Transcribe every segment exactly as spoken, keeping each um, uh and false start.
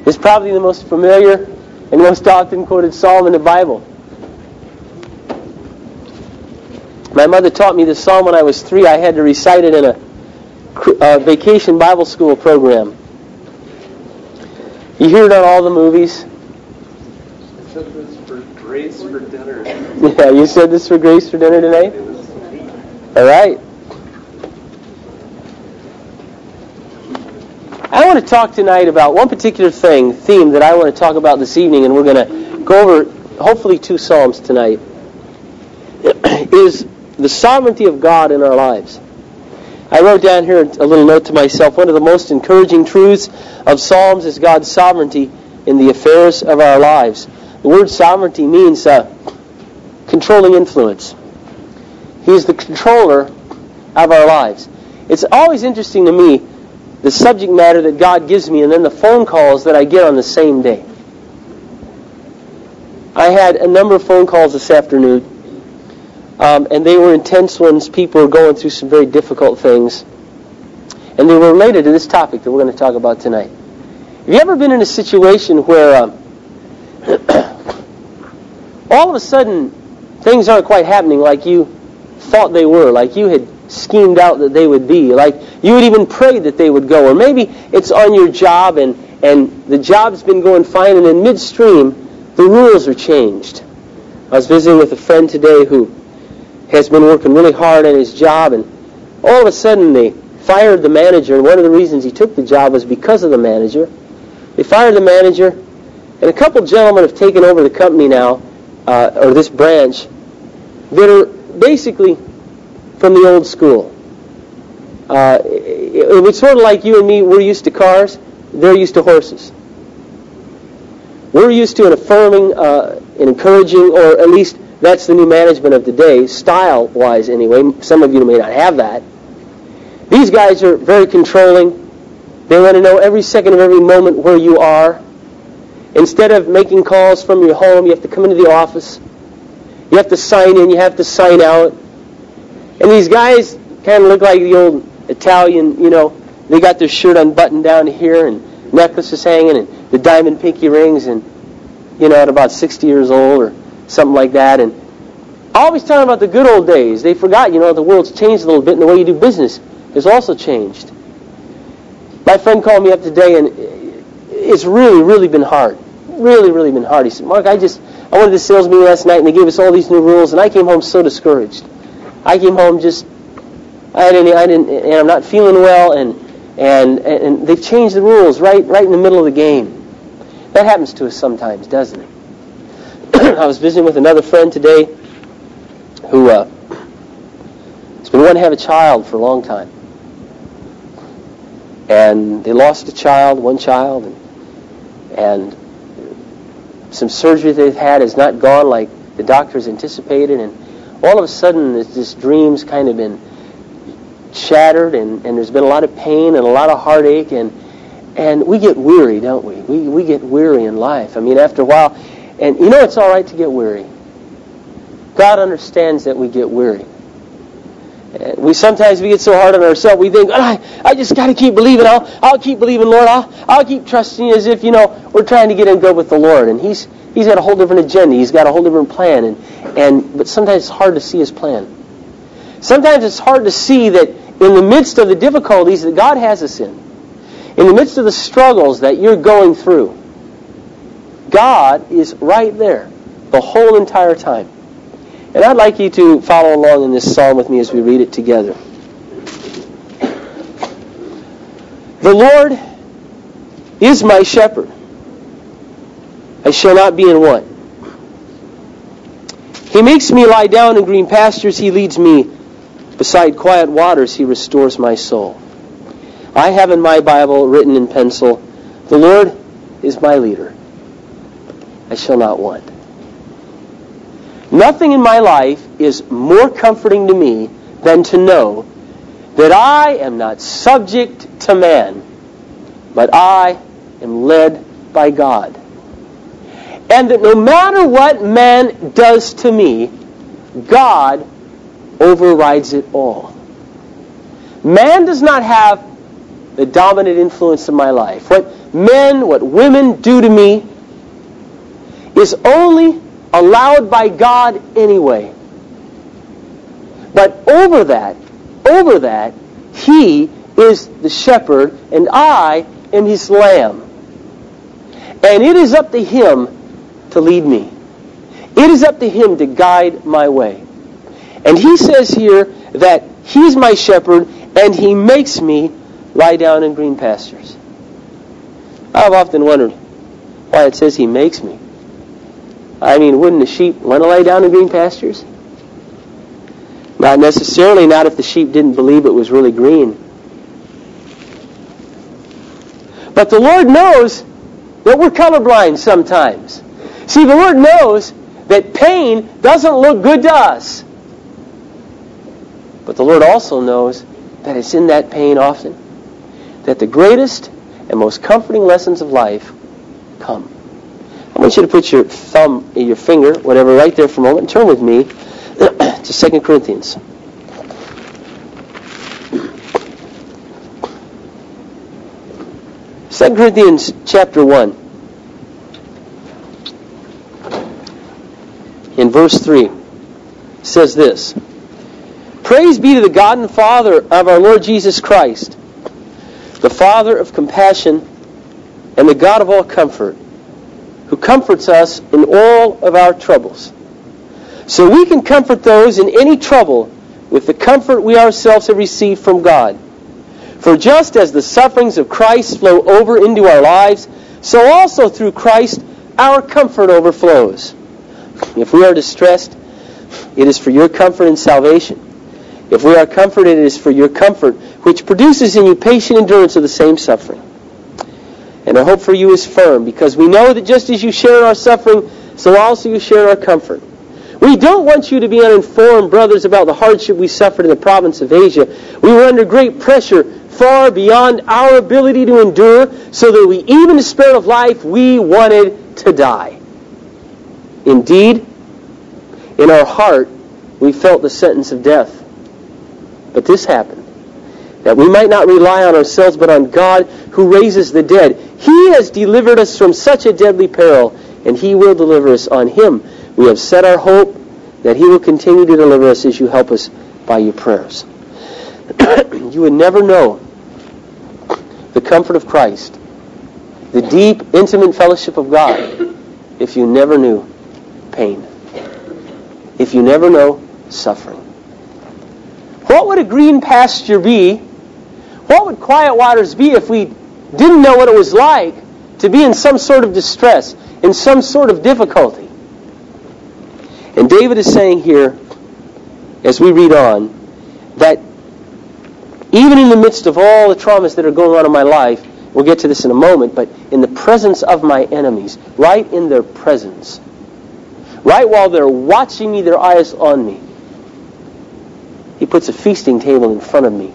is probably the most familiar and most often quoted psalm in the Bible. My mother taught me this psalm when I was three. I had to recite it in a, a vacation Bible school program. You hear it on all the movies. I said this for Grace for dinner. Yeah, you said this for Grace for dinner tonight? All right. I want to talk tonight about one particular thing, theme that I want to talk about this evening, and we're going to go over hopefully two psalms tonight, is the sovereignty of God in our lives. I wrote down here a little note to myself. One of the most encouraging truths of Psalms is God's sovereignty in the affairs of our lives. The word sovereignty means uh, controlling influence. He's the controller of our lives. It's always interesting to me, the subject matter that God gives me and then the phone calls that I get on the same day. I had a number of phone calls this afternoon, um, and they were intense ones. People were going through some very difficult things, and they were related to this topic that we're going to talk about tonight. Have you ever been in a situation where um, all of a sudden things aren't quite happening like you thought they were, like you had schemed out that they would be, like you had even prayed that they would go, or maybe it's on your job and, and the job's been going fine, and in midstream the rules are changed. I was visiting with a friend today who has been working really hard on his job, and all of a sudden they fired the manager, and one of the reasons he took the job was because of the manager. They fired the manager, and a couple gentlemen have taken over the company now, uh, or this branch, that are basically from the old school. Uh, it, it was sort of like you and me. We're used to cars. They're used to horses. We're used to an affirming, uh, an encouraging, or at least that's the new management of today, style-wise anyway. Some of you may not have that. These guys are very controlling. They want to know every second of every moment where you are. Instead of making calls from your home, you have to come into the office. You have to sign in. You have to sign out. And these guys kind of look like the old Italian, you know, they got their shirt unbuttoned down here and necklaces hanging and the diamond pinky rings, and, you know, at about sixty years old or something like that. And always talking about the good old days. They forgot, you know, the world's changed a little bit and the way you do business has also changed. My friend called me up today, and it's really, really been hard. Really, really been hard. He said, Mark, I just, I went to the sales meeting last night and they gave us all these new rules, and I came home so discouraged. I came home just, I didn't, I didn't, and I'm not feeling well, and and and they've changed the rules right, right in the middle of the game. That happens to us sometimes, doesn't it? I was visiting with another friend today who uh, has been wanting to have a child for a long time, and they lost a child, one child, and, and some surgery they've had has not gone like the doctors anticipated, and all of a sudden, this, this dream's kind of been shattered, and, and there's been a lot of pain and a lot of heartache, and and we get weary, don't we? We we get weary in life. I mean, after a while, and you know it's all right to get weary. God understands that we get weary. And we sometimes we get so hard on ourselves, we think, oh, I, I just got to keep believing. I'll I'll keep believing, Lord. I'll I'll keep trusting you, as if, you know, we're trying to get in good with the Lord, and He's He's got a whole different agenda. He's got a whole different plan, and and but sometimes it's hard to see His plan. Sometimes it's hard to see that in the midst of the difficulties that God has us in, in the midst of the struggles that you're going through, God is right there the whole entire time. And I'd like you to follow along in this psalm with me as we read it together. The Lord is my shepherd. I shall not be in want. He makes me lie down in green pastures. He leads me beside quiet waters. He restores my soul. I have in my Bible written in pencil, the Lord is my leader. I shall not want. Nothing in my life is more comforting to me than to know that I am not subject to man, but I am led by God. And that no matter what man does to me, God overrides it all. Man does not have the dominant influence in my life. What men, what women do to me is only allowed by God anyway. But over that, over that, He is the shepherd and I am His lamb. And it is up to Him to lead me. It is up to Him to guide my way. And He says here that He's my shepherd and He makes me lie down in green pastures. I've often wondered why it says He makes me. I mean, wouldn't the sheep want to lie down in green pastures? Not necessarily, not if the sheep didn't believe it was really green. But the Lord knows that we're colorblind sometimes. See, the Lord knows that pain doesn't look good to us. But the Lord also knows that it's in that pain often that the greatest and most comforting lessons of life come. I want you to put your thumb, your finger, whatever, right there for a moment and turn with me to Second Corinthians. Second Corinthians chapter one. In verse three, says this: Praise be to the God and Father of our Lord Jesus Christ, the Father of compassion and the God of all comfort, who comforts us in all of our troubles, so we can comfort those in any trouble with the comfort we ourselves have received from God. For just as the sufferings of Christ flow over into our lives, so also through Christ our comfort overflows. If we are distressed, it is for your comfort and salvation. If we are comforted, it is for your comfort, which produces in you patient endurance of the same suffering. And our hope for you is firm, because we know that just as you share in our suffering, so also you share in our comfort. We don't want you to be uninformed, brothers, about the hardship we suffered in the province of Asia. We were under great pressure, far beyond our ability to endure, so that we even despaired of life, we wanted to die. Indeed, in our heart, we felt the sentence of death. But this happened, that we might not rely on ourselves, but on God, who raises the dead. He has delivered us from such a deadly peril, and He will deliver us. On Him we have set our hope, that He will continue to deliver us as you help us by your prayers. You would never know the comfort of Christ, the deep, intimate fellowship of God, if you never knew pain, if you never know suffering. What would a green pasture be? What would quiet waters be if we didn't know what it was like to be in some sort of distress, in some sort of difficulty? And David is saying here, as we read on, that even in the midst of all the traumas that are going on in my life, we'll get to this in a moment, but in the presence of my enemies, right in their presence, right while they're watching me, their eyes on me, He puts a feasting table in front of me.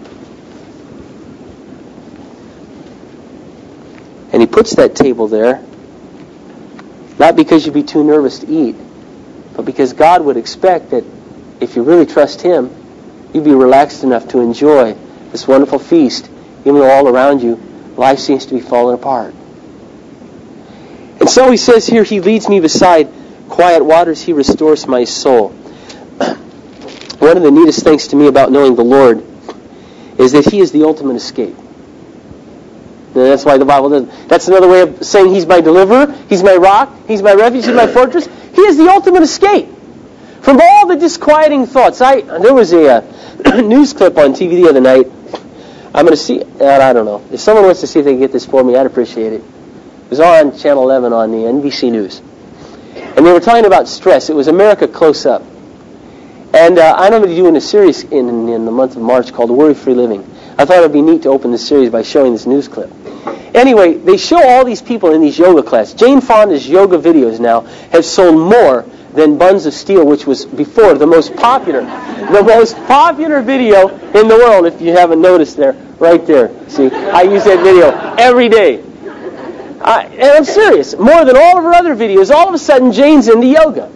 And He puts that table there, not because you'd be too nervous to eat, but because God would expect that if you really trust Him, you'd be relaxed enough to enjoy this wonderful feast, even though all around you, life seems to be falling apart. And so He says here, He leads me beside quiet waters, He restores my soul. One of the neatest things to me about knowing the Lord is that He is the ultimate escape. And that's why the Bible does. That's another way of saying He's my deliverer, He's my rock, He's my refuge, He's my fortress. He is the ultimate escape from all the disquieting thoughts. I there was a uh, news clip on T V the other night. I'm going to see. Uh, I don't know. If someone wants to see if they can get this for me, I'd appreciate it. It was on Channel eleven on the N B C News, and they were talking about stress. It was America Close Up. And uh, I'm going to be doing a series in, in the month of March called Worry-Free Living. I thought it would be neat to open this series by showing this news clip. Anyway, they show all these people in these yoga classes. Jane Fonda's yoga videos now have sold more than Buns of Steel, which was before the most popular, the most popular video in the world, if you haven't noticed there, right there. See, I use that video every day. I, and I'm serious. More than all of her other videos, all of a sudden Jane's into yoga.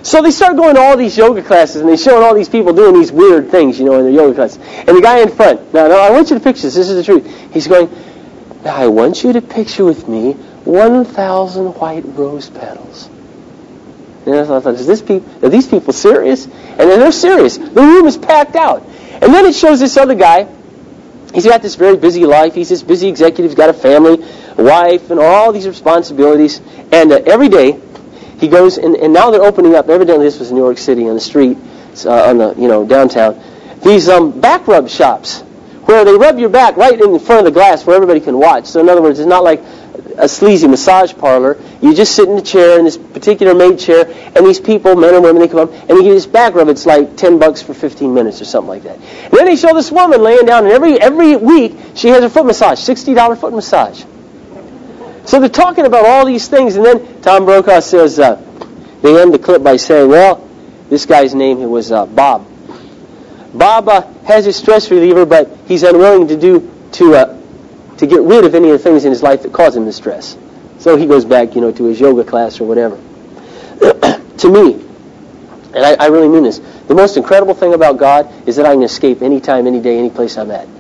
So they start going to all these yoga classes, and they're showing all these people doing these weird things, you know, in their yoga classes. And the guy in front, now, now I want you to picture this. This is the truth. He's going, now I want you to picture with me one thousand white rose petals. And I thought, is this people, are these people serious? And then they're serious. The room is packed out. And then it shows this other guy. He's got this very busy life. He's this busy executive. He's got a family, a wife, and all these responsibilities. And uh, every day, he goes, and, and now they're opening up, evidently this was in New York City on the street, uh, on the, you know, downtown, these um, back rub shops where they rub your back right in front of the glass where everybody can watch. So in other words, it's not like a sleazy massage parlor. You just sit in a chair, in this particular made chair, and these people, men and women, they come up, and they give you this back rub. It's like ten bucks for fifteen minutes or something like that. And then they show this woman laying down, and every, every week she has a foot massage, sixty dollars foot massage. So they're talking about all these things, and then Tom Brokaw says, uh, they end the clip by saying, well, this guy's name was uh, Bob. Bob uh, has his stress reliever, but he's unwilling to do to uh, to get rid of any of the things in his life that cause him the stress. So he goes back, you know, to his yoga class or whatever. To me, and I, I really mean this, the most incredible thing about God is that I can escape anytime, any day, any place I'm at.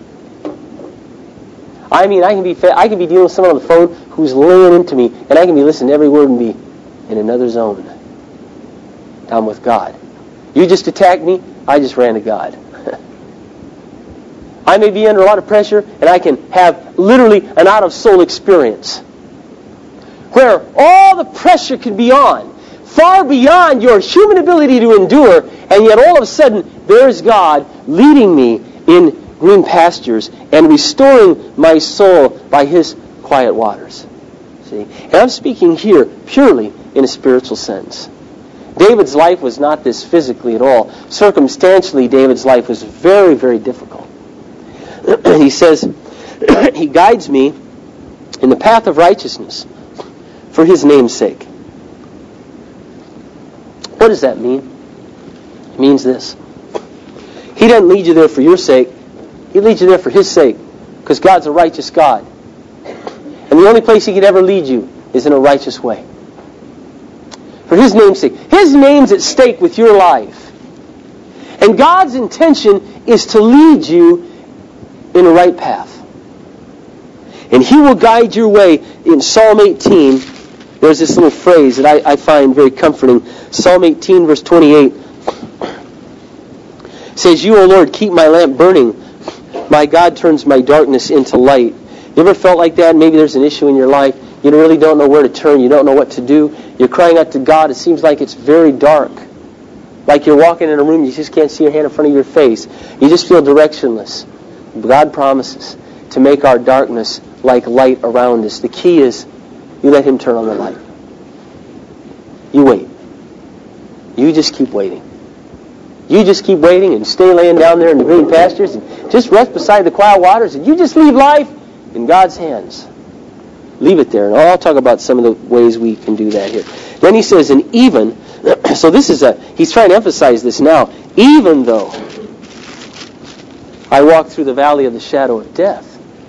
I mean, I can be I can be dealing with someone on the phone who's laying into me, and I can be listening to every word and be in another zone. I'm with God. You just attacked me, I just ran to God. I may be under a lot of pressure, and I can have literally an out-of-soul experience where all the pressure can be on, far beyond your human ability to endure, and yet all of a sudden, there's God leading me in green pastures and restoring my soul by His quiet waters. See? And I'm speaking here purely in a spiritual sense. David's life was not this physically at all. Circumstantially, David's life was very, very difficult. He says, He guides me in the path of righteousness for His name's sake. What does that mean? It means this. He doesn't lead you there for your sake. He leads you there for His sake, because God's a righteous God. And the only place He could ever lead you is in a righteous way. For His name's sake. His name's at stake with your life. And God's intention is to lead you in the right path. And He will guide your way. In Psalm eighteen, there's this little phrase that I, I find very comforting. Psalm eighteen, verse twenty-eight says, You, O Lord, keep my lamp burning. My God turns my darkness into light. You ever felt like that? Maybe there's an issue in your life. You really don't know where to turn. You don't know what to do. You're crying out to God. It seems like it's very dark. Like you're walking in a room, you just can't see your hand in front of your face. You just feel directionless. God promises to make our darkness like light around us. The key is you let Him turn on the light. You wait. You just keep waiting. You just keep waiting and stay laying down there in the green pastures and just rest beside the quiet waters, and you just leave life in God's hands. Leave it there. And I'll talk about some of the ways we can do that here. Then he says, and even, so this is a, he's trying to emphasize this now, even though I walk through the valley of the shadow of death,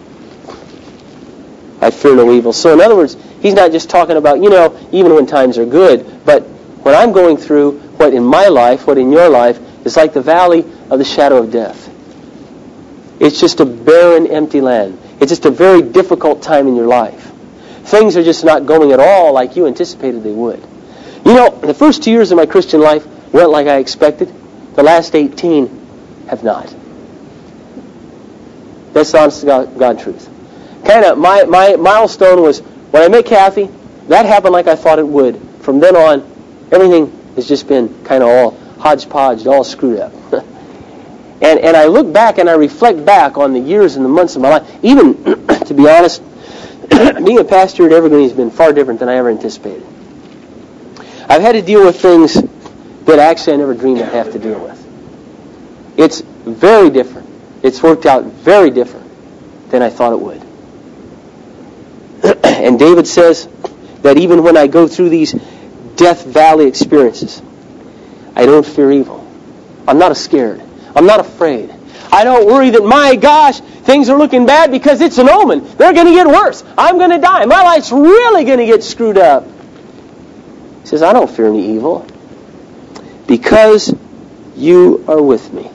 I fear no evil. So in other words, he's not just talking about, you know, even when times are good, but when I'm going through what in my life, what in your life, is like the valley of the shadow of death. It's just a barren, empty land. It's just a very difficult time in your life. Things are just not going at all like you anticipated they would. You know, the first two years of my Christian life went like I expected. The last eighteen have not. That's the honest to God, God truth. Kind of, my, my milestone was when I met Kathy, that happened like I thought it would. From then on, everything has just been kind of all hodgepodge, all screwed up. and and I look back and I reflect back on the years and the months of my life. Even, to be honest, being a pastor at Evergreen has been far different than I ever anticipated. I've had to deal with things that actually I never dreamed I'd have to deal with. It's very different. It's worked out very different than I thought it would. And David says that even when I go through these Death Valley experiences, I don't fear evil. I'm not scared. I'm not afraid. I don't worry that, my gosh, things are looking bad because it's an omen. They're going to get worse. I'm going to die. My life's really going to get screwed up. He says, I don't fear any evil. because you are with me.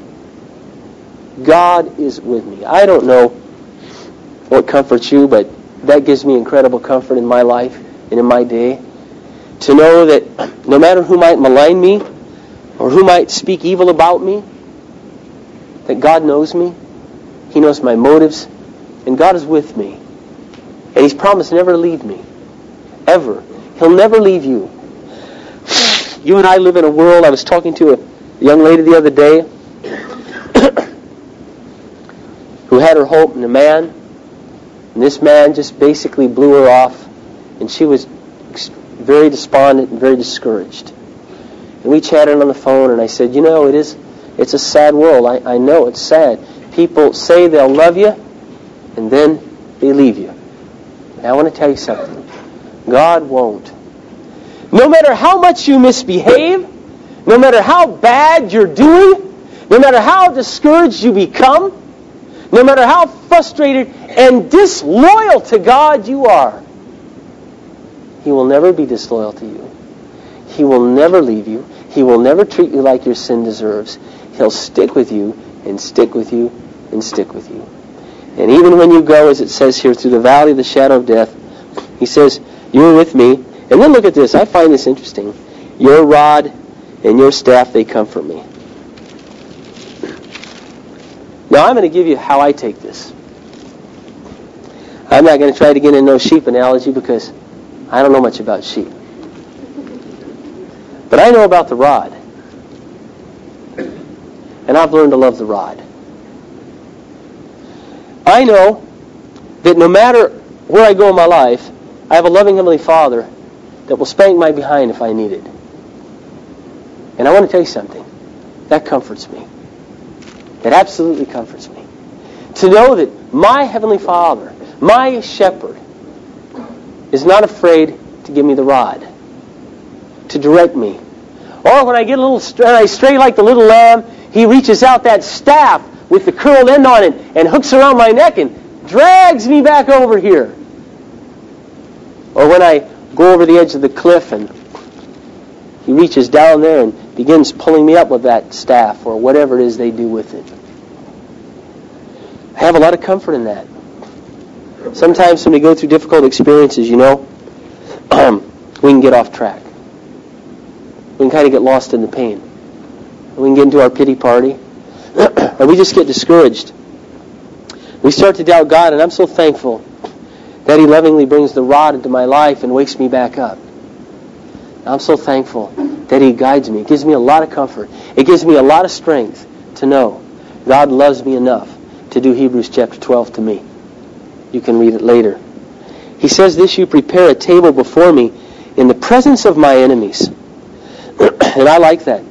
God is with me. I don't know what comforts you, but that gives me incredible comfort in my life and in my day. To know that no matter who might malign me or who might speak evil about me, that God knows me. He knows my motives, and God is with me. And He's promised never to leave me. Ever. He'll never leave you. You and I live in a world. I was talking to a young lady the other day who had her hope in a man, and this man just basically blew her off, and she was very despondent and very discouraged. And we chatted on the phone, and I said, you know, it is, it's a sad world. I, I know it's sad. People say they'll love you, and then they leave you. And I want to tell you something. God won't. No matter how much you misbehave, no matter how bad you're doing, no matter how discouraged you become, no matter how frustrated and disloyal to God you are, He will never be disloyal to you. He will never leave you. He will never treat you like your sin deserves. He'll stick with you and stick with you and stick with you. And even when you go, as it says here, through the valley of the shadow of death, He says, you are with me. And then look at this. I find this interesting. Your rod and your staff, they comfort me. Now, I'm going to give you how I take this. I'm not going to try to get in no sheep analogy because I don't know much about sheep. But I know about the rod. And I've learned to love the rod. I know that no matter where I go in my life, I have a loving Heavenly Father that will spank my behind if I need it. And I want to tell you something. That comforts me. That absolutely comforts me. To know that my Heavenly Father, my shepherd, is not afraid to give me the rod, to direct me. Or when I get a little stray, I stray like the little lamb, He reaches out that staff with the curled end on it and hooks around my neck and drags me back over here. Or when I go over the edge of the cliff and He reaches down there and begins pulling me up with that staff or whatever it is they do with it. I have a lot of comfort in that. Sometimes when we go through difficult experiences, you know, um, we can get off track. We can kind of get lost in the pain. We can get into our pity party. Or we just get discouraged. We start to doubt God, and I'm so thankful that He lovingly brings the rod into my life and wakes me back up. I'm so thankful that He guides me. It gives me a lot of comfort. It gives me a lot of strength to know God loves me enough to do Hebrews chapter twelve to me. You can read it later. He says this, you prepare a table before me in the presence of my enemies. And I like that.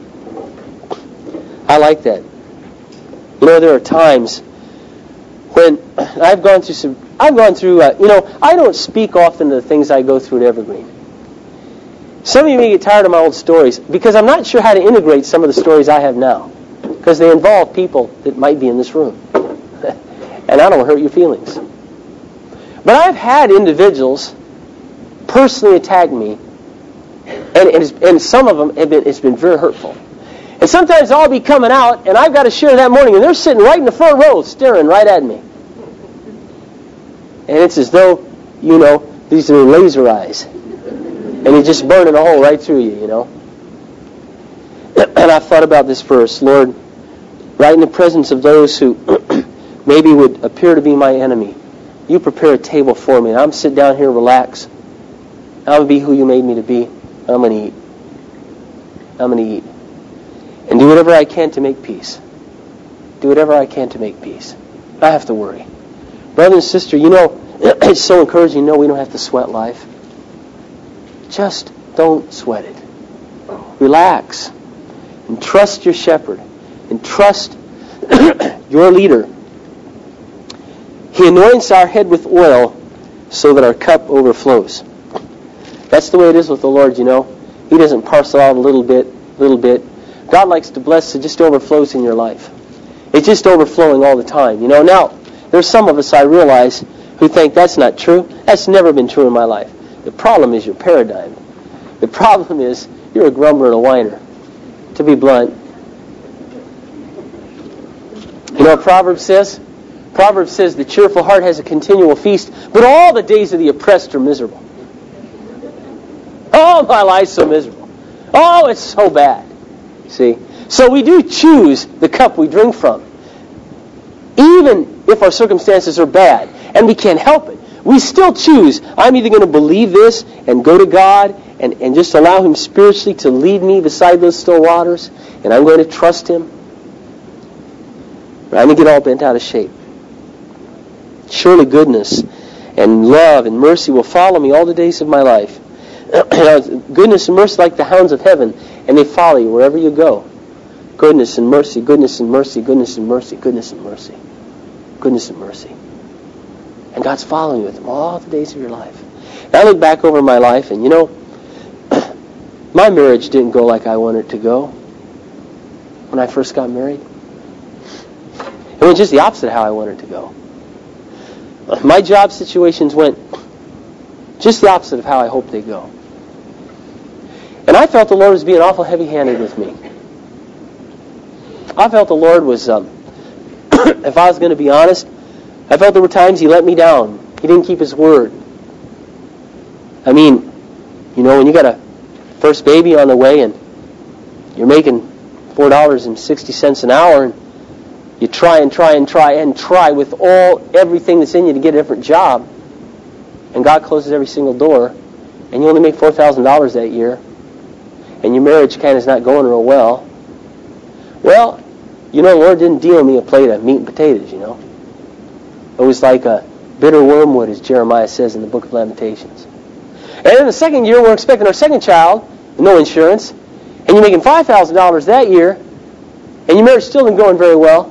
I like that. You know, there are times when I've gone through some, I've gone through, uh, you know, I don't speak often to the things I go through at Evergreen. Some of you may get tired of my old stories because I'm not sure how to integrate some of the stories I have now because they involve people that might be in this room. And I don't want to hurt your feelings. But I've had individuals personally attack me, and, and, and some of them have been, it's been very hurtful. And sometimes I'll be coming out, and I've got to share that morning, and they're sitting right in the front row staring right at me. And it's as though, you know, these are laser eyes. And you're just burning a hole right through you, you know. And I've thought about this verse, Lord, right in the presence of those who maybe would appear to be my enemy, you prepare a table for me, and I'm sit down here, relax. I'm going to be who you made me to be. I'm going to eat. I'm going to eat. And do whatever I can to make peace. Do whatever I can to make peace. I have to worry. Brother and sister, you know, it's so encouraging to know we don't have to sweat life. Just don't sweat it. Relax. And trust your shepherd. And trust your leader. He anoints our head with oil so that our cup overflows. That's the way it is with the Lord, you know. He doesn't parcel out a little bit, little bit. God likes to bless so it just overflows in your life. It's just overflowing all the time, you know. Now, there's some of us, I realize, who think that's not true. That's never been true in my life. The problem is your paradigm. The problem is you're a grumbler and a whiner. to be blunt. You know what Proverbs says? Proverbs says the cheerful heart has a continual feast, but all the days of the oppressed are miserable. Oh, my life's so miserable. Oh, it's so bad. See? So we do choose the cup we drink from. Even if our circumstances are bad and we can't help it, we still choose, I'm either going to believe this and go to God and, and just allow Him spiritually to lead me beside those still waters, and I'm going to trust Him, or I'm going to get all bent out of shape. Surely goodness and love and mercy will follow me all the days of my life. Goodness and mercy like the hounds of heaven, and they follow you wherever you go. Goodness and mercy, goodness and mercy, goodness and mercy, goodness and mercy, goodness and mercy. And God's following you with them all the days of your life. And I look back over my life, and you know, my marriage didn't go like I wanted it to go when I first got married. It went just the opposite of how I wanted it to go. My job situations went just the opposite of how I hoped they'd go. And I felt the Lord was being awful heavy-handed with me. I felt the Lord was, um, if I was going to be honest, I felt there were times He let me down. He didn't keep His word. I mean, you know, when you got a first baby on the way and you're making four dollars and sixty cents an hour, and you try and try and try and try with all everything that's in you to get a different job, and God closes every single door, and you only make four thousand dollars that year, and your marriage kind of is not going real well. Well, you know, the Lord didn't deal me a plate of meat and potatoes, you know. It was like a bitter wormwood, as Jeremiah says in the book of Lamentations. And in the second year, we're expecting our second child, no insurance, and you're making five thousand dollars that year, and your marriage still isn't going very well.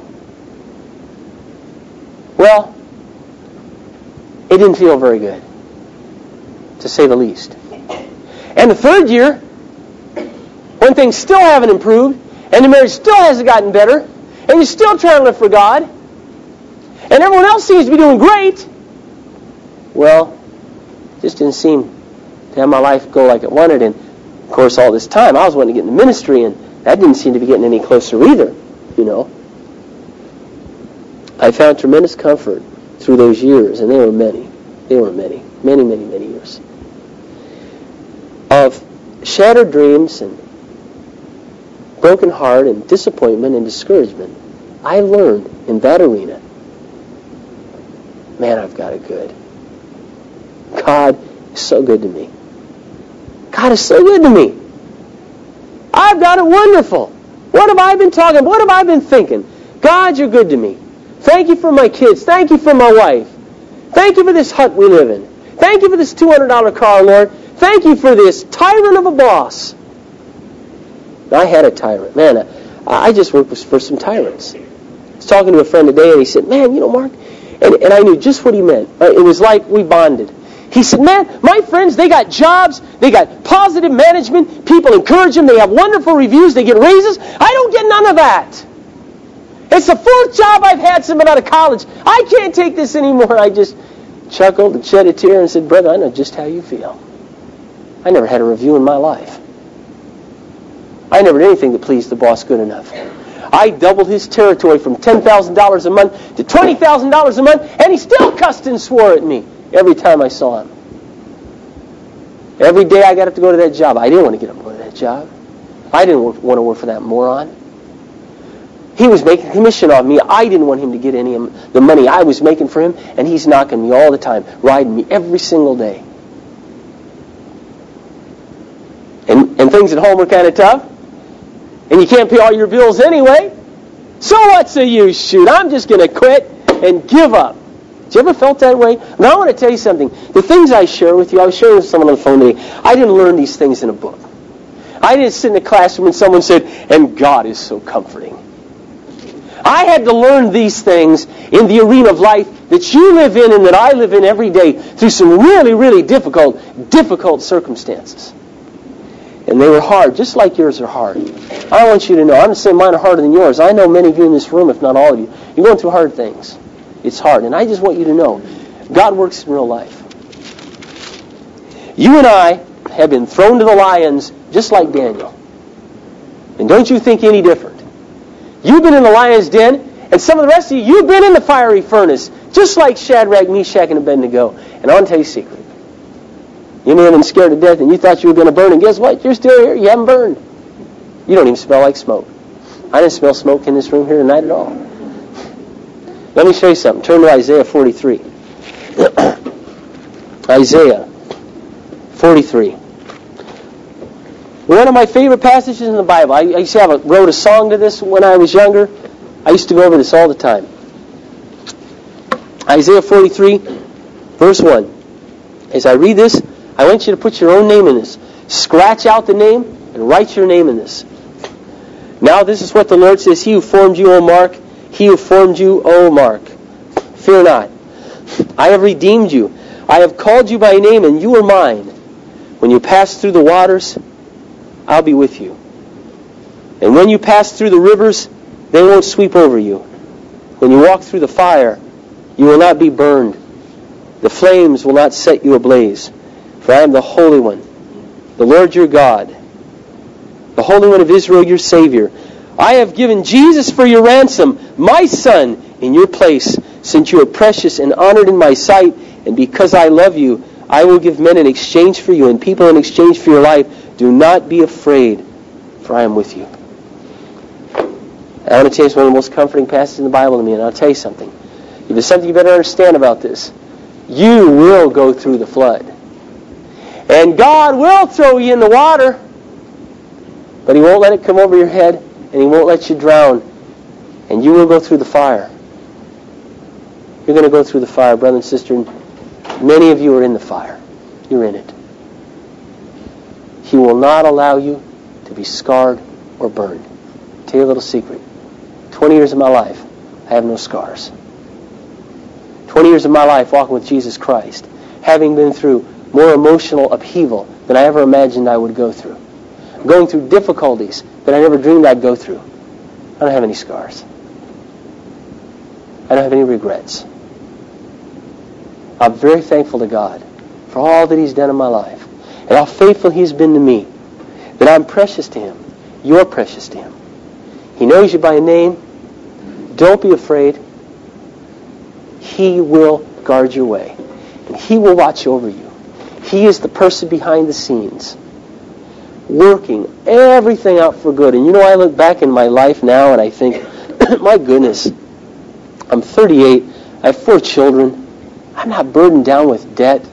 Well, it didn't feel very good, to say the least. And the third year, when things still haven't improved, and the marriage still hasn't gotten better, and you're still trying to live for God, and everyone else seems to be doing great, well, it just didn't seem to have my life go like it wanted. And, of course, all this time, I was wanting to get in the ministry, and that didn't seem to be getting any closer either, you know. I found tremendous comfort through those years, and they were many. They were many, many, many, many years, of shattered dreams and broken heart and disappointment and discouragement. I learned in that arena, man, I've got it good. God is so good to me. God is so good to me. I've got it wonderful. What have I been talking? What have I been thinking? God, you're good to me. Thank you for my kids. Thank you for my wife. Thank you for this hut we live in. Thank you for this two hundred dollars car, Lord. Thank you for this tyrant of a boss. I had a tyrant. Man, I, I just worked for some tyrants. I was talking to a friend today, and he said, man, you know, Mark, and, and I knew just what he meant. It was like we bonded. He said, man, my friends, they got jobs, they got positive management, people encourage them, they have wonderful reviews, they get raises. I don't get none of that. It's the fourth job I've had since out of college. I can't take this anymore. I just chuckled and shed a tear and said, brother, I know just how you feel. I never had a review in my life. I never did anything that pleased the boss good enough. I doubled his territory from ten thousand dollars a month to twenty thousand dollars a month, and he still cussed and swore at me every time I saw him. Every day I got up to go to that job. I didn't want to get up and go to that job. I didn't want to work for that moron. He was making commission off me. I didn't want him to get any of the money I was making for him, and he's knocking me all the time, riding me every single day. And, and things at home are kind of tough, and you can't pay all your bills anyway. So what's the use? Shoot, I'm just going to quit and give up. Have you ever felt that way? Now I want to tell you something. The things I share with you, I was sharing with someone on the phone today. I didn't learn these things in a book. I didn't sit in a classroom and someone said, and God is so comforting. I had to learn these things in the arena of life that you live in and that I live in every day through some really, really difficult, difficult circumstances. And they were hard, just like yours are hard. I want you to know, I'm not saying mine are harder than yours. I know many of you in this room, if not all of you, you're going through hard things. It's hard. And I just want you to know, God works in real life. You and I have been thrown to the lions just like Daniel. And don't you think any different. You've been in the lion's den, and some of the rest of you, you've been in the fiery furnace, just like Shadrach, Meshach, and Abednego. And I want to tell you a secret. You may have been scared to death, and you thought you were going to burn, and guess what? You're still here. You haven't burned. You don't even smell like smoke. I didn't smell smoke in this room here tonight at all. Let me show you something. Turn to Isaiah forty-three. Isaiah forty-three. One of my favorite passages in the Bible. I, I used to have a, wrote a song to this when I was younger. I used to go over this all the time. Isaiah forty-three, verse one. As I read this, I want you to put your own name in this. Scratch out the name and write your name in this. Now this is what the Lord says. He who formed you, O Mark. He who formed you, O Mark. Fear not. I have redeemed you. I have called you by name, and you are mine. When you pass through the waters, I'll be with you. And when you pass through the rivers, they won't sweep over you. When you walk through the fire, you will not be burned. The flames will not set you ablaze. For I am the Holy One, the Lord your God, the Holy One of Israel, your Savior. I have given Jesus for your ransom, my Son, in your place, since you are precious and honored in my sight, and because I love you, I will give men in exchange for you and people in exchange for your life. Do not be afraid, for I am with you. I want to tell you one of the most comforting passages in the Bible to me, and I'll tell you something. If there's something you better understand about this, you will go through the flood. And God will throw you in the water, but He won't let it come over your head, and He won't let you drown. And you will go through the fire. You're going to go through the fire, brother and sister. And many of you are in the fire. You're in it. He will not allow you to be scarred or burned. I'll tell you a little secret. Twenty years of my life, I have no scars. Twenty years of my life walking with Jesus Christ, having been through more emotional upheaval than I ever imagined I would go through. Going through difficulties that I never dreamed I'd go through. I don't have any scars. I don't have any regrets. I'm very thankful to God for all that He's done in my life and how faithful He's been to me, that I'm precious to Him. You're precious to Him. He knows you by name. Don't be afraid. He will guard your way. And He will watch over you. He is the person behind the scenes, working everything out for good. And you know, I look back in my life now and I think, my goodness, I'm thirty-eight. I have four children. I'm not burdened down with debt.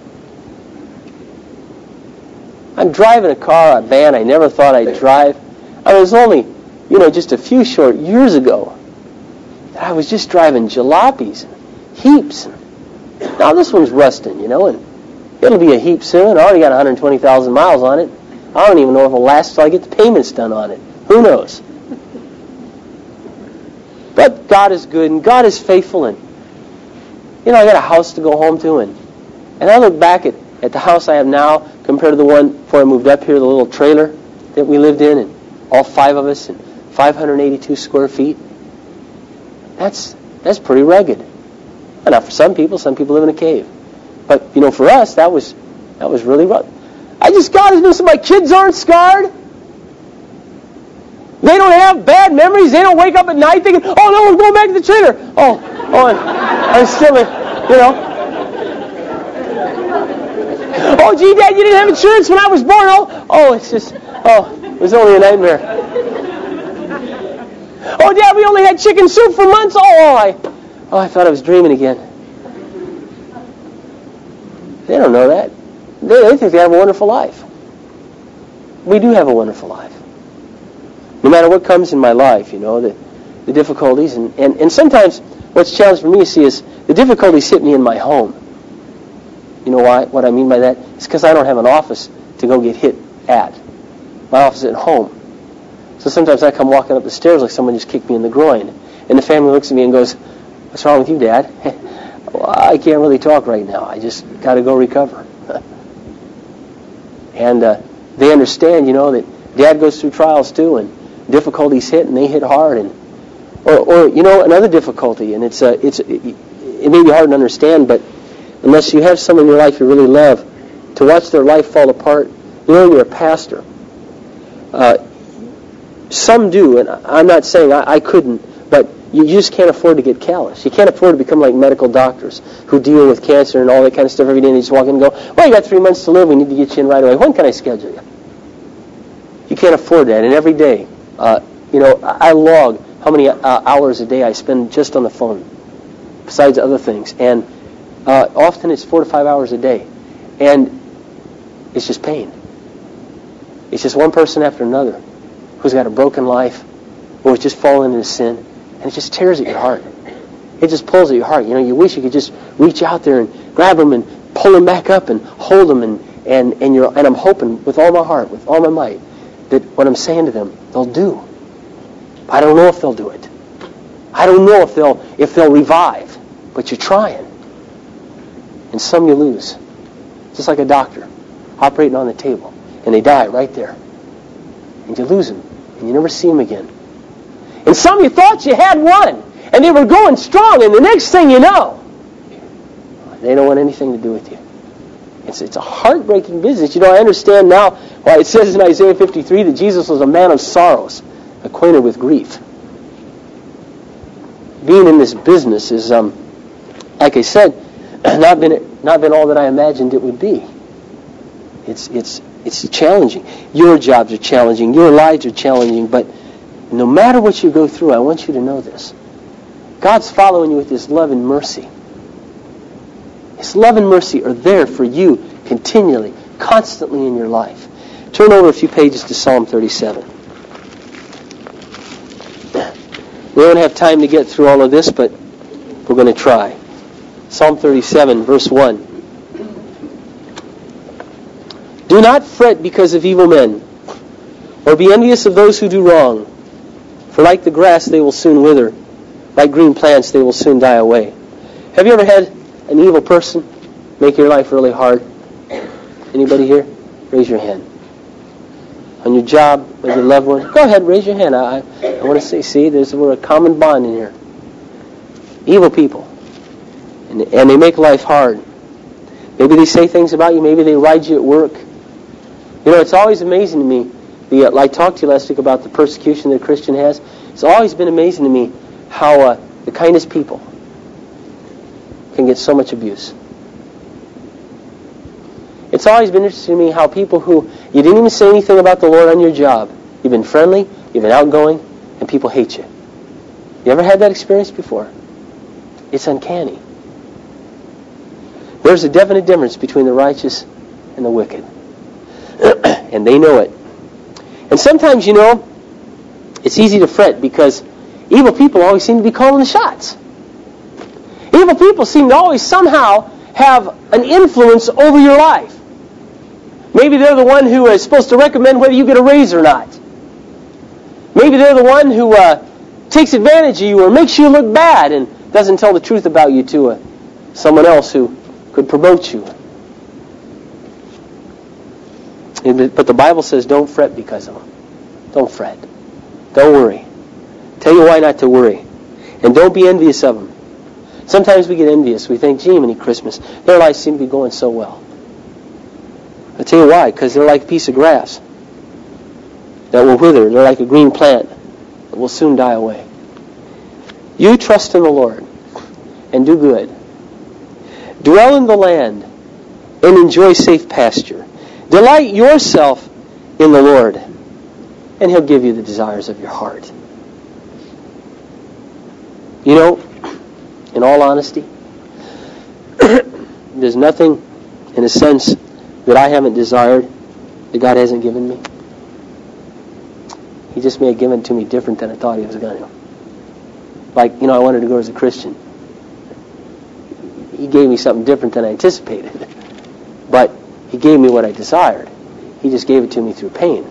I'm driving a car, a van I never thought I'd drive. I was only, you know, just a few short years ago that I was just driving jalopies and heaps. Now this one's rusting, you know, and it'll be a heap soon. I already got one hundred twenty thousand miles on it. I don't even know if it'll last till I get the payments done on it. Who knows? But God is good and God is faithful, and you know, I got a house to go home to, and and I look back at, at the house I have now compared to the one before I moved up here, the little trailer that we lived in, and all five of us, and five hundred eighty-two square feet. That's that's pretty rugged. And now for some people, some people live in a cave. But you know, for us, that was that was really rough. I just God is doing so my kids aren't scarred. They don't have bad memories. They don't wake up at night thinking, "Oh no, we're going back to the trailer." Oh, oh, I'm, I'm still, you know. Oh, gee, Dad, you didn't have insurance when I was born. Oh, oh, it's just, oh, it was only a nightmare. Oh, Dad, we only had chicken soup for months. Oh, oh, I, oh, I thought I was dreaming again. They don't know that. They, they think they have a wonderful life. We do have a wonderful life. No matter what comes in my life, you know, the, the difficulties. And, and, and sometimes what's challenging for me to see is the difficulties hit me in my home. You know why? What I mean by that? It's because I don't have an office to go get hit at. My office is at home. So sometimes I come walking up the stairs like someone just kicked me in the groin. And the family looks at me and goes, "What's wrong with you, Dad?" "Well, I can't really talk right now. I just got to go recover." And uh, they understand, you know, that Dad goes through trials too, and difficulties hit, and they hit hard. And or, or you know, another difficulty, and it's uh, it's it, it may be hard to understand, but unless you have someone in your life you really love, to watch their life fall apart, you know, you're a pastor. Uh, some do, and I'm not saying I, I couldn't, but you just can't afford to get callous. You can't afford to become like medical doctors who deal with cancer and all that kind of stuff every day, and they just walk in and go, well, you got three months to live, we need to get you in right away. When can I schedule you? You can't afford that, and every day, uh, you know, I log how many uh, hours a day I spend just on the phone, besides other things, and uh, often it's four to five hours a day, and it's just pain. It's just one person after another who's got a broken life or has just fallen into sin, and it just tears at your heart. It just pulls at your heart. You know, you wish you could just reach out there and grab them and pull them back up and hold them, and and and you're and I'm hoping with all my heart, with all my might, that what I'm saying to them, they'll do. I don't know if they'll do it. I don't know if they'll if they'll revive, but you're trying. And some you lose, just like a doctor operating on the table, and they die right there, and you lose them, and you never see them again. And some you thought you had one, and they were going strong, and the next thing you know, they don't want anything to do with you. It's it's a heartbreaking business. You know, I understand now why it says in Isaiah fifty-three that Jesus was a man of sorrows, acquainted with grief. Being in this business is, um, like I said, not been not been all that I imagined it would be. It's it's it's challenging. Your jobs are challenging. Your lives are challenging. But no matter what you go through, I want you to know this: God's following you with His love and mercy. His love and mercy are there for you continually, constantly in your life. Turn over a few pages to Psalm thirty-seven. We don't have time to get through all of this, but we're going to try. Psalm thirty-seven, verse one. Do not fret because of evil men, or be envious of those who do wrong. For like the grass they will soon wither, like green plants they will soon die away. Have you ever had an evil person make your life really hard? Anybody here? Raise your hand. On your job, with your loved one? Go ahead, raise your hand. I, I want to see, see, there's we're a common bond in here. Evil people. And, and they make life hard. Maybe they say things about you. Maybe they ride you at work. You know, it's always amazing to me. The, uh, I talked to you last week about the persecution that a Christian has. It's always been amazing to me how uh, the kindest people can get so much abuse. It's always been interesting to me how people who you didn't even say anything about the Lord on your job, you've been friendly, you've been outgoing, and people hate you. You ever had that experience before? It's uncanny. There's a definite difference between the righteous and the wicked. And they know it. And sometimes, you know, it's easy to fret because evil people always seem to be calling the shots. Evil people seem to always somehow have an influence over your life. Maybe they're the one who is supposed to recommend whether you get a raise or not. Maybe they're the one who uh, takes advantage of you or makes you look bad and doesn't tell the truth about you to uh, someone else who could promote you. But the Bible says don't fret because of them. Don't fret. Don't worry. Tell you why not to worry. And don't be envious of them. Sometimes we get envious. We think, gee, many Christmas, their lives seem to be going so well. I'll tell you why. Because they're like a piece of grass that will wither. They're like a green plant that will soon die away. You trust in the Lord and do good. Dwell in the land and enjoy safe pasture. Delight yourself in the Lord, and He'll give you the desires of your heart. You know, in all honesty, there's nothing, in a sense, that I haven't desired that God hasn't given me. He just may have given it to me different than I thought He was going to. Like, you know, I wanted to go as a Christian. He gave me something different than I anticipated. But He gave me what I desired. He just gave it to me through pain.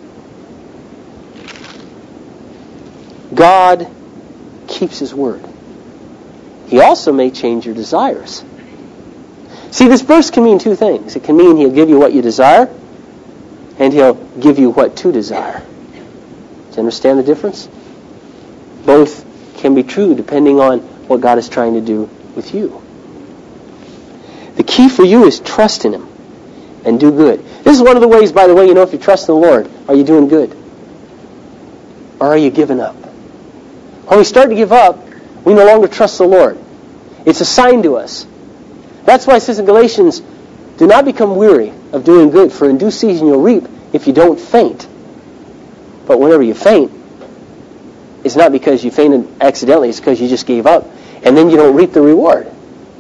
God keeps His word. He also may change your desires. See, this verse can mean two things. It can mean He'll give you what you desire, and He'll give you what to desire. Do you understand the difference? Both can be true depending on what God is trying to do with you. The key for you is trust in Him and do good. This is one of the ways, by the way, you know if you trust in the Lord, are you doing good? or are you giving up? When we start to give up, we no longer trust the Lord. It's a sign to us. That's why it says in Galatians, do not become weary of doing good, for in due season you'll reap if you don't faint. But whenever you faint, it's not because you fainted accidentally, it's because you just gave up, and then you don't reap the reward.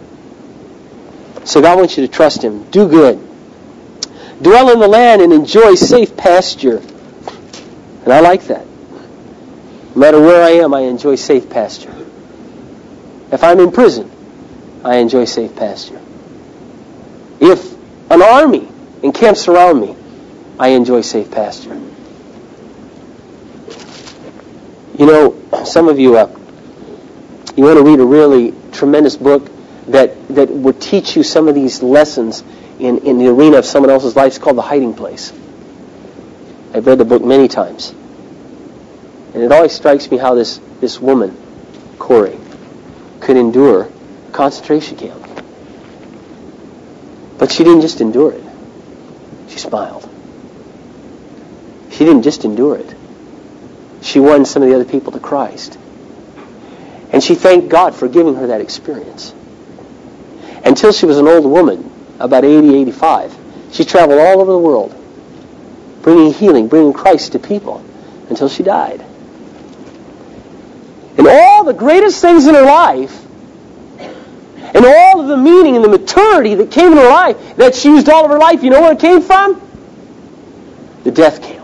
So God wants you to trust Him. Do good. Dwell in the land and enjoy safe pasture. And I like that. No matter where I am, I enjoy safe pasture. If I'm in prison, I enjoy safe pasture. If an army encamps around me, I enjoy safe pasture. You know, some of you, uh, you want to read a really tremendous book that, that would teach you some of these lessons in, in the arena of someone else's life. It's called The Hiding Place. I've read the book many times. And it always strikes me how this, this woman, Corrie, could endure a concentration camp. But she didn't just endure it. She smiled. She didn't just endure it. She won some of the other people to Christ. And she thanked God for giving her that experience. Until she was an old woman, about eighty, eighty-five, she traveled all over the world, bringing healing, bringing Christ to people, until she died. And all the greatest things in her life, and all of the meaning and the maturity that came in her life, that she used all of her life, you know where it came from? The death camp.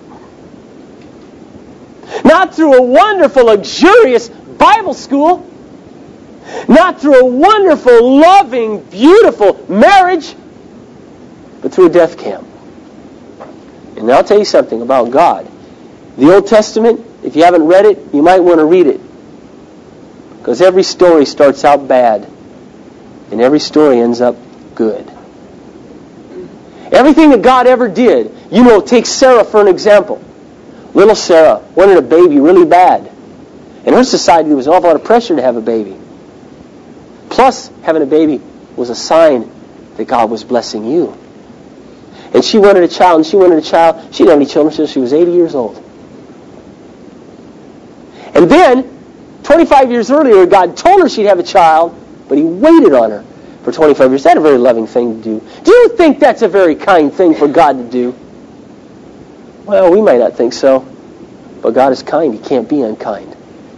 Not through a wonderful, luxurious Bible school. Not through a wonderful, loving, beautiful marriage. But through a death camp. And I'll tell you something about God. The Old Testament, if you haven't read it, you might want to read it. Because every story starts out bad. And every story ends up good. Everything that God ever did, you know, take Sarah for an example. Little Sarah wanted a baby really bad. In her society, there was an awful lot of pressure to have a baby. Plus, having a baby was a sign that God was blessing you. And she wanted a child, and she wanted a child. She didn't have any children until she was eighty years old. And then, twenty-five years earlier, God told her she'd have a child, but He waited on her for twenty-five years. That's a very loving thing to do. Do you think that's a very kind thing for God to do? Well, we might not think so. But God is kind. He can't be unkind.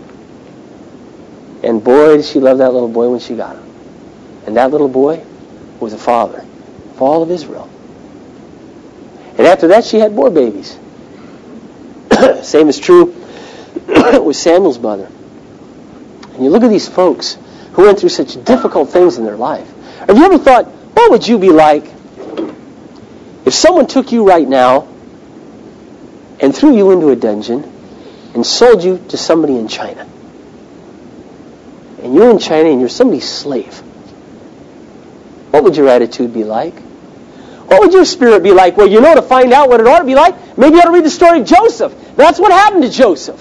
And boy, did she love that little boy when she got him. And that little boy was a father of all of Israel. And after that, she had more babies. Same is true with Samuel's mother. And you look at these folks who went through such difficult things in their life. Have you ever thought, what would you be like if someone took you right now and threw you into a dungeon and sold you to somebody in China? And you're in China and you're somebody's slave. What would your attitude be like? What would your spirit be like? Well, you know, to find out what it ought to be like, maybe you ought to read the story of Joseph. That's what happened to Joseph.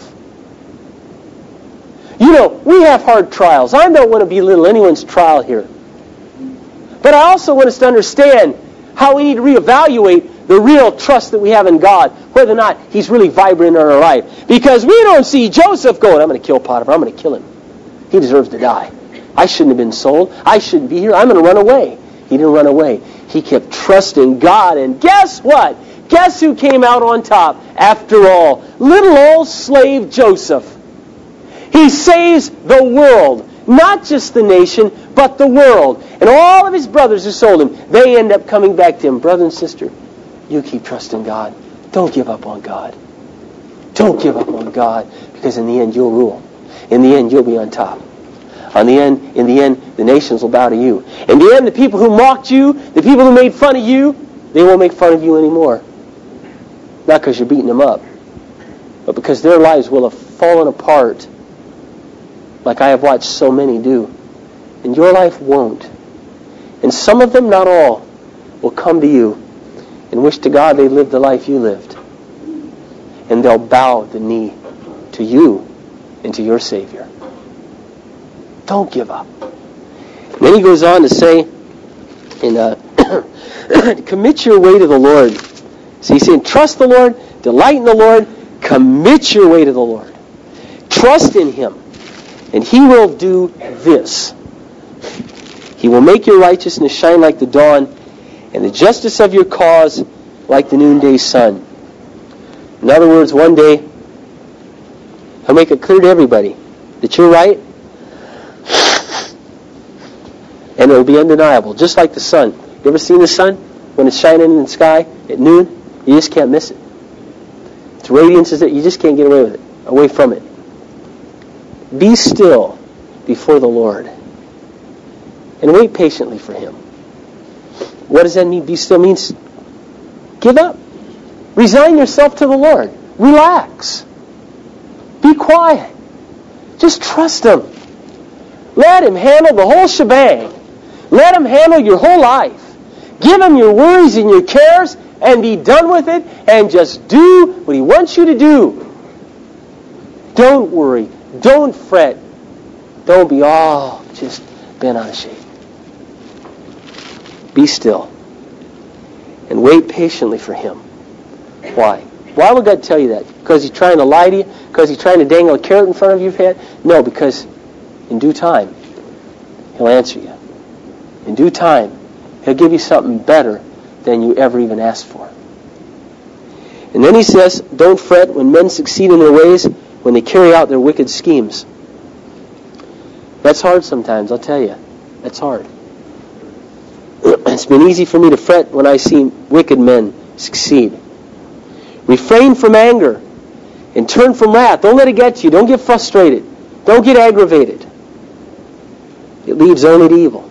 You know, we have hard trials. I don't want to belittle anyone's trial here. But I also want us to understand how we need to reevaluate the real trust that we have in God, whether or not He's really vibrant in our life. Because we don't see Joseph going, I'm going to kill Potiphar, I'm going to kill him. He deserves to die. I shouldn't have been sold. I shouldn't be here. I'm going to run away. He didn't run away. He kept trusting God. And guess what? Guess who came out on top after all? Little old slave Joseph. He saves the world. Not just the nation, but the world. And all of his brothers who sold him, they end up coming back to him. Brother and sister, you keep trusting God. Don't give up on God. Don't give up on God, because in the end you'll rule. In the end you'll be on top. On the end, in the end, the nations will bow to you. In the end, the people who mocked you, the people who made fun of you, they won't make fun of you anymore. Not because you're beating them up, but because their lives will have fallen apart like I have watched so many do. And your life won't. And some of them, not all, will come to you and wish to God they lived the life you lived. And they'll bow the knee to you and to your Savior. Don't give up. And then he goes on to say, in, uh, commit your way to the Lord. So he's saying, trust the Lord, delight in the Lord, commit your way to the Lord. Trust in Him, and He will do this. He will make your righteousness shine like the dawn, and the justice of your cause like the noonday sun. In other words, one day, He'll make it clear to everybody that you're right, and it will be undeniable, just like the sun. You ever seen the sun when it's shining in the sky at noon? You just can't miss it. Its radiance is there. You just can't get away with it, away from it. Be still before the Lord and wait patiently for Him. What does that mean? Be still means give up. Resign yourself to the Lord. Relax. Be quiet. Just trust Him. Let Him handle the whole shebang. Let Him handle your whole life. Give Him your worries and your cares and be done with it and just do what He wants you to do. Don't worry. Don't fret. Don't be all just bent out of shape. Be still and wait patiently for Him. Why? Why would God tell you that? Because He's trying to lie to you? Because He's trying to dangle a carrot in front of your head? No, because in due time, He'll answer you. In due time, He'll give you something better than you ever even asked for. And then He says, don't fret when men succeed in their ways, when they carry out their wicked schemes. That's hard sometimes, I'll tell you. That's hard. It's been easy for me to fret when I see wicked men succeed. Refrain from anger and turn from wrath. Don't let it get you. Don't get frustrated. Don't get aggravated. It leads only to evil.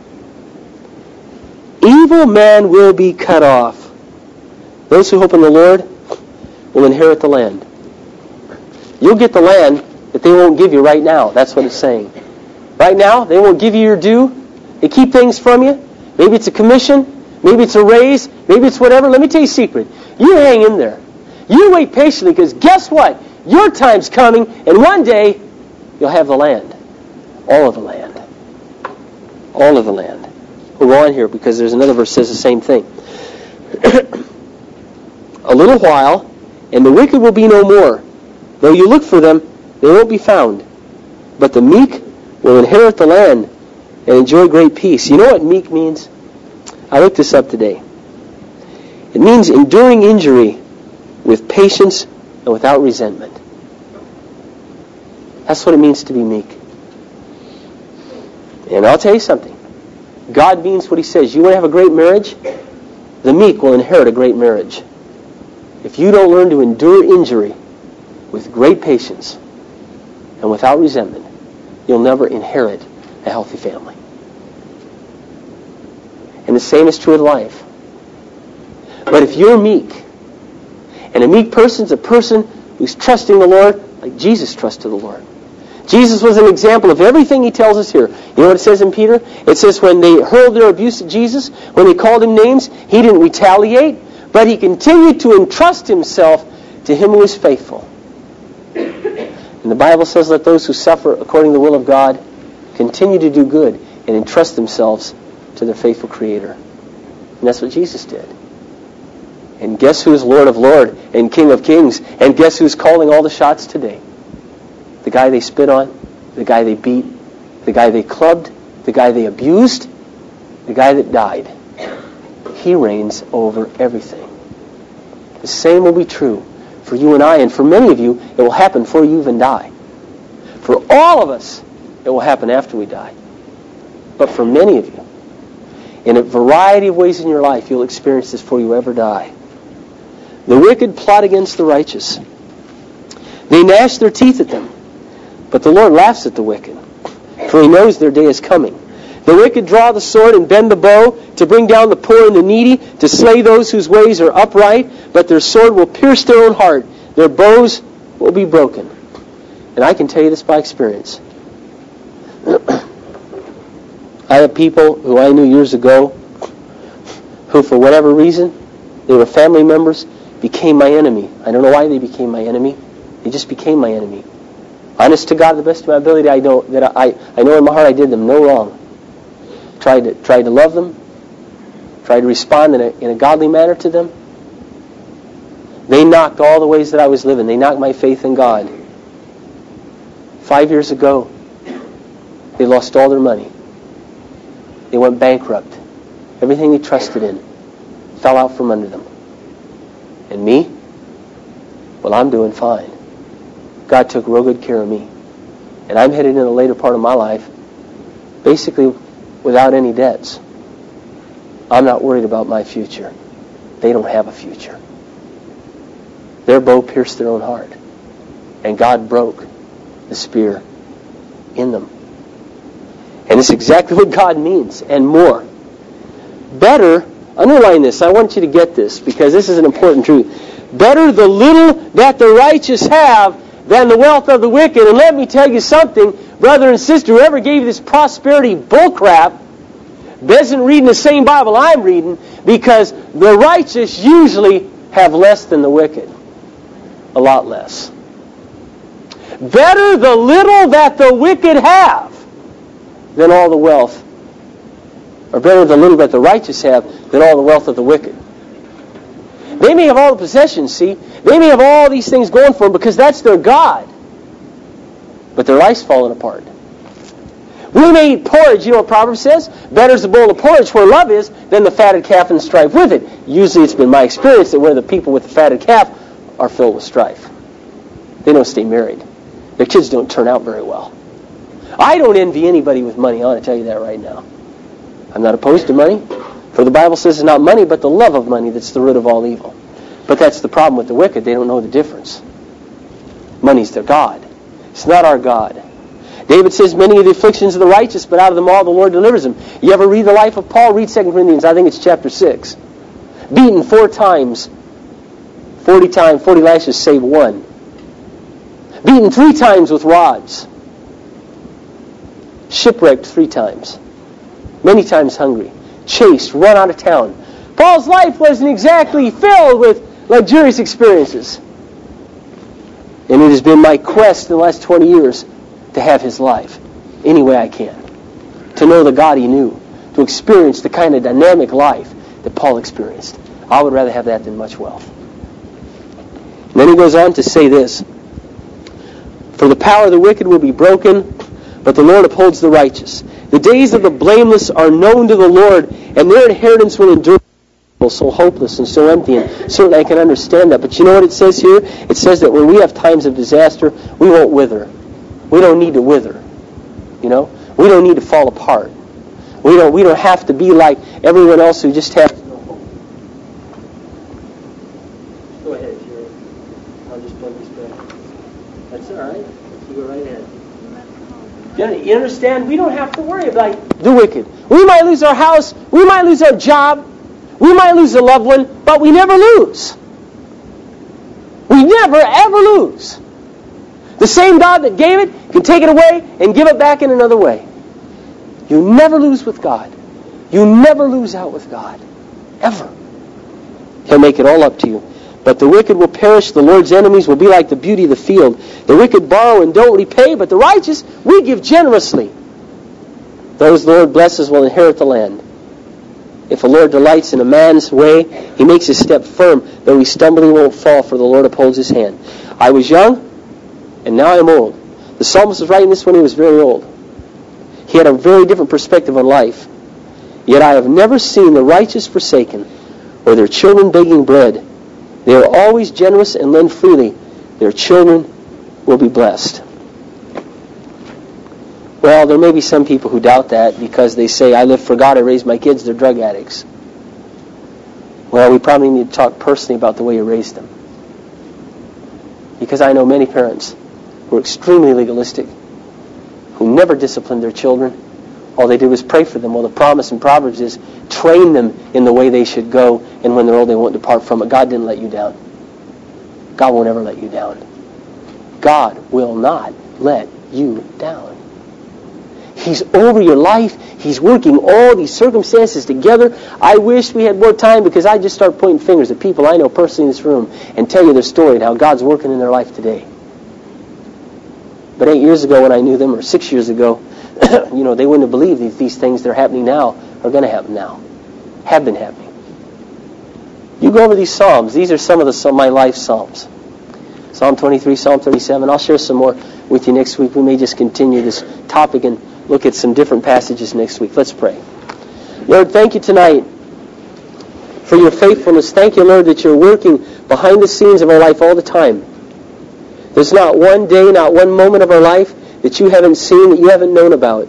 Evil men will be cut off. Those who hope in the Lord will inherit the land. You'll get the land that they won't give you right now. That's what it's saying. Right now, they won't give you your due. They keep things from you. Maybe it's a commission. Maybe it's a raise. Maybe it's whatever. Let me tell you a secret. You hang in there. You wait patiently, because guess what? Your time's coming, and one day you'll have the land. All of the land. All of the land. We'll go on here because there's another verse that says the same thing. A little while, and the wicked will be no more. Though you look for them, they won't be found. But the meek will inherit the land and enjoy great peace. You know what meek means? I looked this up today. It means enduring injury with patience and without resentment. That's what it means to be meek. And I'll tell you something. God means what He says. You want to have a great marriage? The meek will inherit a great marriage. If you don't learn to endure injury with great patience and without resentment, you'll never inherit a healthy family. And the same is true of life. But if you're meek, and a meek person's a person who's trusting the Lord like Jesus trusted the Lord. Jesus was an example of everything He tells us here. You know what it says in Peter? It says when they hurled their abuse at Jesus, when they called Him names, He didn't retaliate, but He continued to entrust Himself to Him who is faithful. And the Bible says, let those who suffer according to the will of God continue to do good and entrust themselves to their faithful Creator. And that's what Jesus did. And guess who's Lord of Lords and King of Kings? And guess who's calling all the shots today? The guy they spit on, the guy they beat, the guy they clubbed, the guy they abused, the guy that died. He reigns over everything. The same will be true for you and I, and for many of you, it will happen before you even die. For all of us, it will happen after we die. But for many of you, in a variety of ways in your life, you'll experience this before you ever die. The wicked plot against the righteous. They gnash their teeth at them. But the Lord laughs at the wicked, for He knows their day is coming. The wicked draw the sword and bend the bow to bring down the poor and the needy, to slay those whose ways are upright, but their sword will pierce their own heart. Their bows will be broken. And I can tell you this by experience. I have people who I knew years ago who, for whatever reason, they were family members, became my enemy. I don't know why they became my enemy. They just became my enemy. Honest to God, to the best of my ability, I know that I, I know in my heart I did them no wrong. Tried to tried to love them. Tried to respond in a in a godly manner to them. They knocked all the ways that I was living. They knocked my faith in God. Five years ago, they lost all their money. They went bankrupt. Everything they trusted in fell out from under them. And me? Well, I'm doing fine. God took real good care of me. And I'm headed in the later part of my life basically without any debts. I'm not worried about my future. They don't have a future. Their bow pierced their own heart. And God broke the spear in them. And it's exactly what God means, and more. Better, underline this, I want you to get this, because this is an important truth. Better the little that the righteous have than the wealth of the wicked. And let me tell you something, brother and sister, whoever gave you this prosperity bullcrap isn't reading the same Bible I'm reading, because the righteous usually have less than the wicked. A lot less. Better the little that the wicked have than all the wealth. Or better the little that the righteous have than all the wealth of the wicked. They may have all the possessions, see? They may have all these things going for them because that's their God. But their life's falling apart. We may eat porridge, you know what Proverbs says? Better is the bowl of porridge where love is than the fatted calf and strife with it. Usually it's been my experience that where the people with the fatted calf are filled with strife. They don't stay married. Their kids don't turn out very well. I don't envy anybody with money. I want to tell you that right now. I'm not opposed to money. For the Bible says it's not money, but the love of money that's the root of all evil. But that's the problem with the wicked. They don't know the difference. Money's their God. It's not our God. David says, many of the afflictions of the righteous, but out of them all the Lord delivers them. You ever read the life of Paul? Read Second Corinthians. I think it's chapter six. Beaten four times. Forty times, forty lashes save one. Beaten three times with rods. Shipwrecked three times. Many times hungry. Chased, run out of town. Paul's life wasn't exactly filled with luxurious experiences. And it has been my quest in the last twenty years to have his life any way I can. To know the God he knew. To experience the kind of dynamic life that Paul experienced. I would rather have that than much wealth. And then he goes on to say this. For the power of the wicked will be broken, but the Lord upholds the righteous. The days of the blameless are known to the Lord, and their inheritance will endure. So hopeless and so empty, and certainly I can understand that. But you know what it says here? It says that when we have times of disaster, we won't wither. We don't need to wither. You know? We don't need to fall apart. We don't, we don't have to be like everyone else who just has no hope. Go ahead, Jerry. I'll just plug this back. That's all right. You go right ahead. You understand? We don't have to worry about the wicked. We might lose our house. We might lose our job. We might lose a loved one, but we never lose. We never, ever lose. The same God that gave it can take it away and give it back in another way. You never lose with God. You never lose out with God. Ever. He'll make it all up to you. But the wicked will perish. The Lord's enemies will be like the beauty of the field. The wicked borrow and don't repay, but the righteous, we give generously. Those the Lord blesses will inherit the land. If the Lord delights in a man's way, he makes his step firm. Though he stumble, he won't fall, for the Lord upholds his hand. I was young, and now I am old. The psalmist was writing this when he was very old. He had a very different perspective on life. Yet I have never seen the righteous forsaken, or their children begging bread. They are always generous and lend freely. Their children will be blessed. Well, there may be some people who doubt that because they say, I live for God, I raise my kids, they're drug addicts. Well, we probably need to talk personally about the way you raised them. Because I know many parents who are extremely legalistic, who never disciplined their children. All they did was pray for them. Well, the promise in Proverbs is train them in the way they should go, and when they're old, they won't depart from it. God didn't let you down. God won't ever let you down. God will not let you down. He's over your life. He's working all these circumstances together. I wish we had more time because I just start pointing fingers at people I know personally in this room and tell you their story and how God's working in their life today. But eight years ago when I knew them, or six years ago, you know, they wouldn't have believed these, these things that are happening now are going to happen now. Have been happening. You go over these Psalms. These are some of the some of my life Psalms. Psalm twenty-three, Psalm thirty-seven. I'll share some more. with you next week. We may just continue this topic and look at some different passages next week. Let's pray. Lord, thank you tonight for your faithfulness. Thank you, Lord, that you're working behind the scenes of our life all the time. There's not one day, not one moment of our life that you haven't seen, that you haven't known about.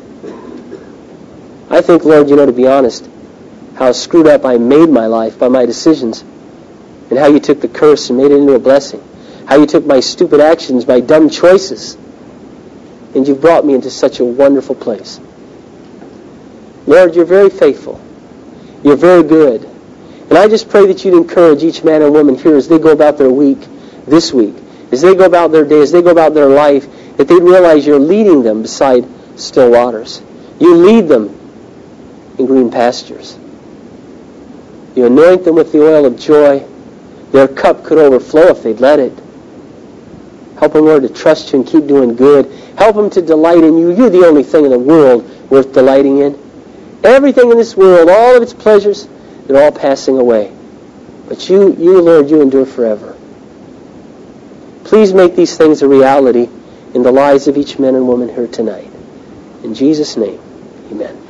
I think, Lord, you know, to be honest, how screwed up I made my life by my decisions, and how you took the curse and made it into a blessing. How you took my stupid actions, my dumb choices, and you've brought me into such a wonderful place. Lord, you're very faithful. You're very good. And I just pray that you'd encourage each man and woman here as they go about their week, this week, as they go about their day, as they go about their life, that they'd realize you're leading them beside still waters. You lead them in green pastures. You anoint them with the oil of joy. Their cup could overflow if they'd let it. Help them, Lord, to trust you and keep doing good. Help them to delight in you. You're the only thing in the world worth delighting in. Everything in this world, all of its pleasures, they're all passing away. But you, you, Lord, you endure forever. Please make these things a reality in the lives of each man and woman here tonight. In Jesus' name, amen.